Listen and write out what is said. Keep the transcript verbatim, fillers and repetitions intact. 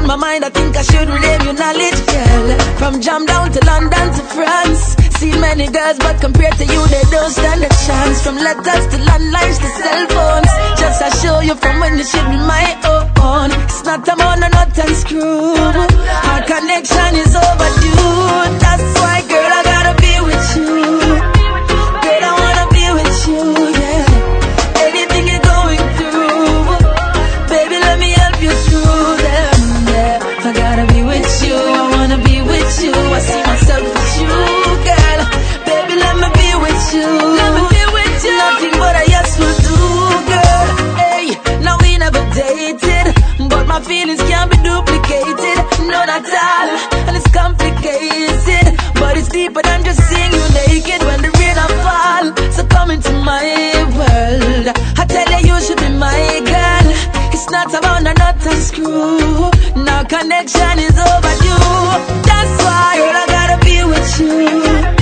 my mind, I think I should rename your knowledge, girl. From Jam down to London to France, seen many girls, but compared to you, they don't stand a chance. From letters to landlines to cell phones, just I show you from when you should be my own. It's not a man and not unscrew. Our connection is overdue. That's why, girl, I gotta be with you. Girl, I wanna be with you, yeah. Anything you're going through, baby, let me help you through them, yeah. I gotta be with you, I wanna be with you. I see myself with you, girl. Baby, let me be with you. Let me be with you. Nothing but a yes will do, girl. Hey, now we never dated, but my feelings can't be duplicated. No, not all, and it's complicated, but it's deeper than just seeing you naked when the rain I fall. So come into my world, I tell you you should be my girl. It's not about a nut and screw. Now connection is overdue. That's why, girl, I gotta be with you.